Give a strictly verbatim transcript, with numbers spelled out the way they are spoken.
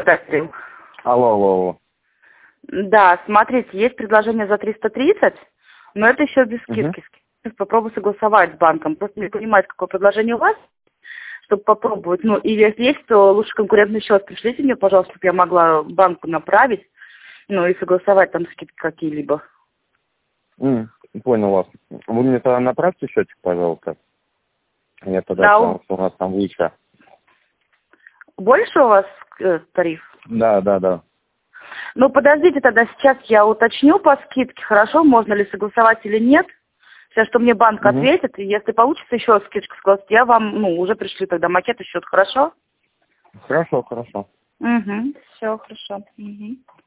Алло, алло, алло. Да, смотрите, есть предложение за триста тридцать, но это еще без скидки. Угу. Попробую согласовать с банком. Просто не понимать, какое предложение у вас, чтобы попробовать. Ну, и если есть, то лучше конкурентный счет пришлите мне, пожалуйста, чтобы я могла банку направить, ну, и согласовать там скидки какие-либо. Mm, понял вас. Вы мне тогда направьте счетчик, пожалуйста. Я тогда, Да, потому что у нас там выше. Больше у вас э, тариф? Да, да, да. Ну, подождите тогда, сейчас я уточню по скидке, хорошо, можно ли согласовать или нет. Сейчас, что мне банк Угу. ответит, и если получится еще скидочку согласовать, я вам, ну, уже пришлю тогда макет и счет, хорошо? Хорошо, хорошо. Угу, все, хорошо. Угу.